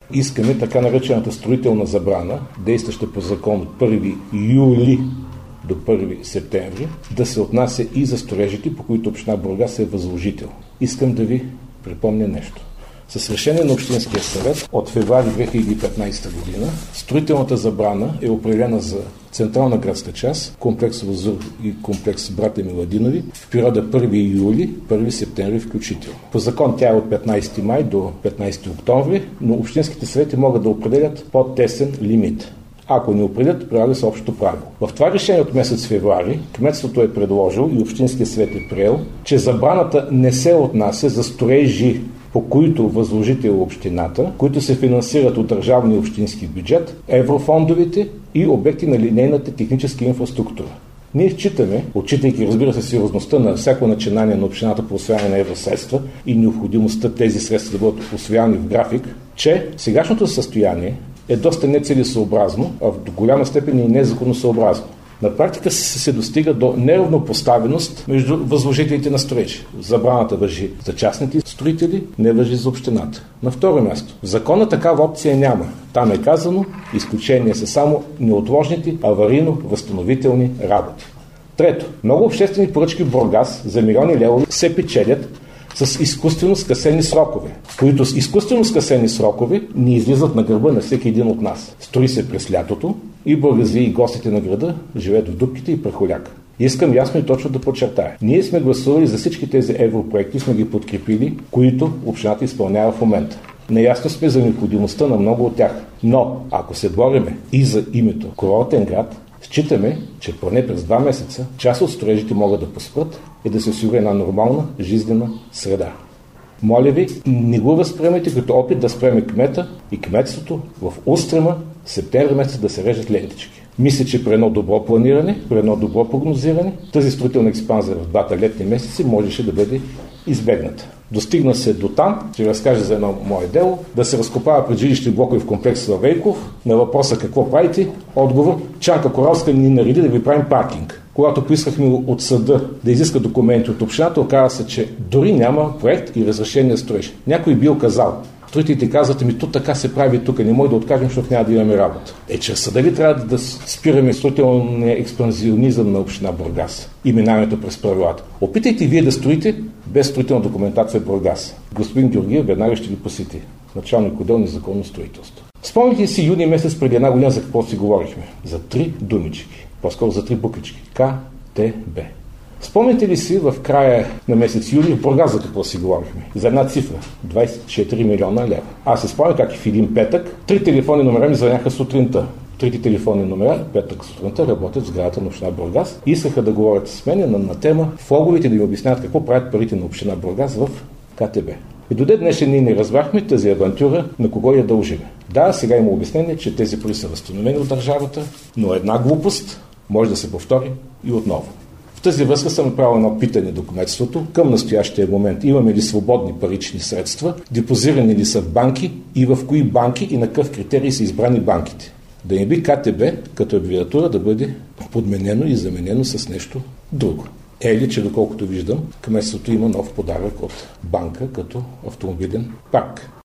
Искаме така наречената строителна забрана, действаща по закон от 1 юли до 1 септември, да се отнася и за строежите, по които община Бургас е възложител. Искам да ви припомня нещо. С решение на Общинския съвет от февруари 2015 година строителната забрана е определена за централна градска част, комплекс Лазур и комплекс Братя Миладинови в периода 1 юли, 1 септември включително. По закон тя е от 15 май до 15 октомври, но общинските съвети могат да определят по-тесен лимит. Ако не определят, прилага се общото правило. В това решение от месец февруари кметството е предложил и Общинския съвет е приел, че забраната не се отнася за строежи, по които възложител е общината, които се финансират от държавния и общински бюджет, еврофондовите и обекти на линейната техническа инфраструктура. Ние считаме, отчитайки, разбира се, сериозността на всяко начинание на общината по усвояване на евросредства и необходимостта тези средства да бъдат усвоявани в график, че сегашното състояние е доста нецелесообразно, а в голяма степен и незаконосъобразно. На практика се достига до неравнопоставеност между възложителите на строежи. Забраната важи за частните строители, не важи за общината. На второ място, в закона такава опция няма. Там е казано, изключение са само неотложните аварийно-възстановителни работи. Трето, много обществени поръчки в Бургас за милиони левове се печелят с изкуствено скъсени срокове, които с изкуствено скъсени срокове не излизат на гърба на всеки един от нас. Строи се през лятото и бургази и гостите на града живеят в дупките и прахоляка. Искам ясно и точно да подчертая. Ние сме гласували за всички тези европроекти, сме ги подкрепили, които общината изпълнява в момента. Наясно сме за необходимостта на много от тях. Но, ако се бориме и за името курортен град, считаме, че поне през 2 месеца част от строежите могат да поспрат и да се осигури една нормална жизнена среда. Моля ви, не го възприемайте като опит да спреме кмета и кметството в устрема септември месец да се режат лентички. Мисля, че при едно добро планиране, при едно добро прогнозиране, тази строителна експанзия в 2 летни месеци можеше да бъде избегната. Достигна се до там, че разкаже за едно мое дело, да се разкопава пред жилищни блокове в комплекс Славейков. На въпроса какво правите, отговор: Чанка Коралска ни нареди да ви правим паркинг. Когато поискахме от съда да изиска документи от общината, оказа се, че дори няма проект и разрешение за строеж. Някой бил казал: строителите казват: ми тук така се прави, тук не може да откажем, защото няма да имаме работа. Чрез съда ли трябва да спираме строителния експанзионизъм на община Бургас и минаването през правилата? Опитайте вие да строите без строителна документация в Бургас. Господин Георгиев веднага ще ви посети. Началник отдел незаконно строителство. Спомните си юни месец преди 1 година за какво си говорихме? За 3 думички. По-скоро за 3 буквички. КТБ. Спомните ли си в края на месец юли в Бургас за какво си говорихме? За една цифра – 24 милиона лева. Аз се спомня как и в един петък 3 телефонни номера ми звъняха сутринта. 3 телефонни номера, петък сутринта, работят в сградата на община Бургас и искаха да говорят с мен на тема влоговете, да ми обясняват какво правят парите на община Бургас в КТБ. И до ден днешен ние не разбрахме тази авантюра на кого я дължиме. Да, сега има обяснение, че тези пари са възстановени от държавата, но една глупост може да се повтори и отново. В тази връзка съм направил едно питане до кметството. Към настоящия момент имаме ли свободни парични средства, депозирани ли са в банки и в кои банки и на какъв критерий са избрани банките. Да не би КТБ като абревиатура да бъде подменено и заменено с нещо друго. Или, че доколкото виждам, кметството има нов подарък от банка като автомобилен парк.